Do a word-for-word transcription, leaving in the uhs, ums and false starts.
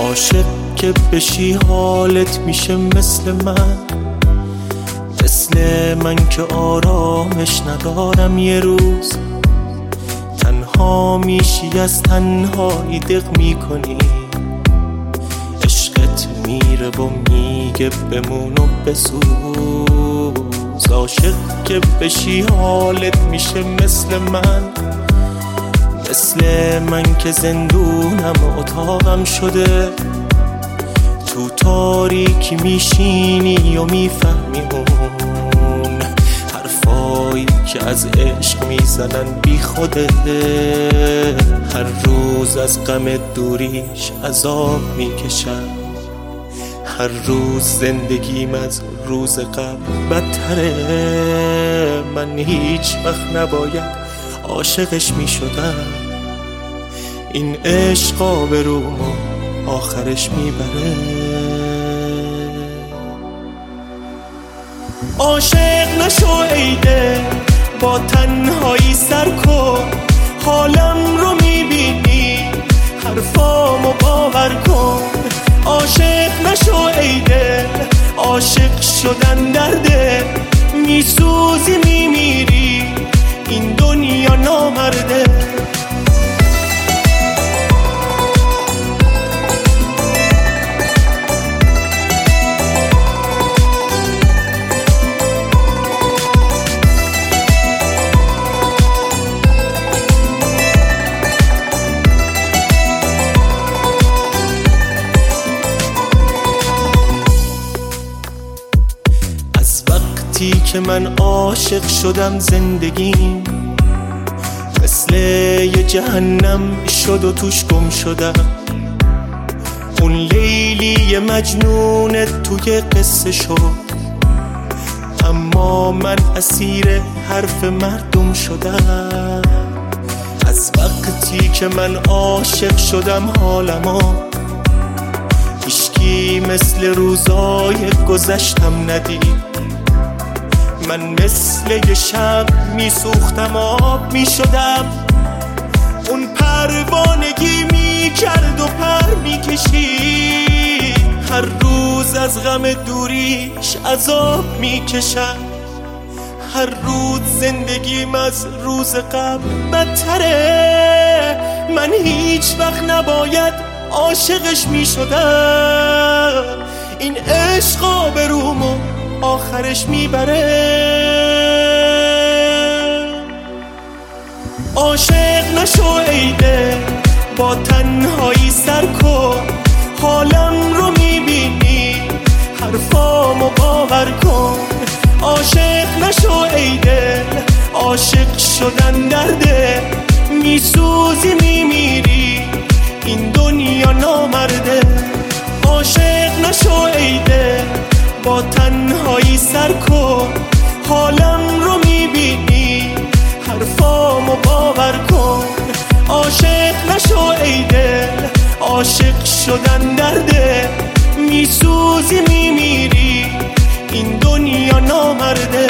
عاشق که بشی حالت میشه مثل من، مثل من که آرامش ندارم یه روز. تنها میشی از تنهایی دق میکنی، عشقت میره و میگه بمون و بسوز. عاشق که بشی حالت میشه مثل من، مثل من که زندونم و اتاقم شده. تو تاریکی میشینی و میفهمی اون حرفایی که از عشق میزنن بی خوده. هر روز از غم دوریش عذاب میکشم، هر روز زندگیم از روز قبل بدتره. من هیچ وقت نباید عاشقش میشدم، این عشق آبرومو آخرش میبره. عاشق نشو ای دل، با تنهایی سر کن. حالم رو میبینی، حرفامو باور کن. عاشق نشو ای دل، عاشق شدن درده. میسوزی میمیری، این دنیا نامرده. از وقتی که من عاشق شدم زندگیم مثل یه جهنم شد و توش گم شدم. اون لیلی مجنون توی قصه شد، اما من اسیر حرف مردم شدم. از وقتی که من عاشق شدم حالمو هیچکی مثل روزای گذشتم ندید. من مثل یه شب میسوختم آب میشدم، اون پروانگی میکرد و پر میکشید. هر روز از غم دوریش عذاب میکشم، هر روز زندگیم از روز قبل بدتره. من هیچ وقت نباید عاشقش میشدم، این عشق آبرومو آخرش میبره. عاشق نشو ای دل، با تنهایی سر کن. حالم رو میبینی، حرفامو باور کن. عاشق نشو ای دل، عاشق شدن درده. میسوزی میمیری، این دنیا نامرده. عاشق نشو ای دل، با تنهایی سر کن. حالم رو میبینی، حرفامو باور کن. عاشق نشو ای دل، عاشق شدن درده. میسوزی میمیری، این دنیا نامرده.